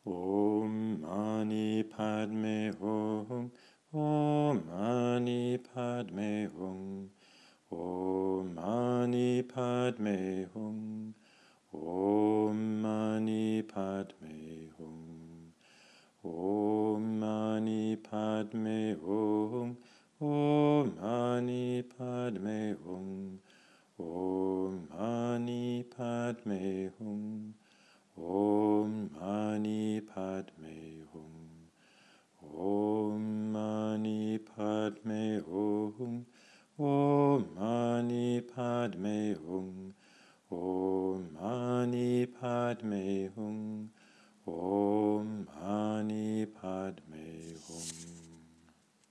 Om Mani Padme Hum. Om Mani Padme Hum. Om Mani Padme Hum. Om Mani Padme Hum. Om Mani Padme Hum. Om Mani Padme Hum. Om Mani Padme Hum. Om Mani Padme Hum. Om Mani Padme Hum. Om Mani Padme Hum. Om Mani Padme Hum. Om Mani Padme Hum.